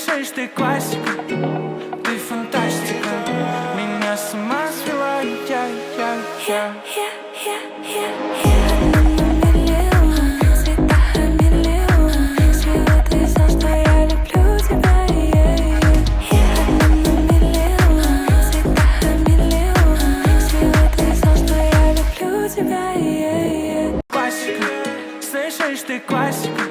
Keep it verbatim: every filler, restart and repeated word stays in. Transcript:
Слышишь, ты классика, ты фантастика. Меня с ума свела я, я, я. Классика, слышишь, ты классика.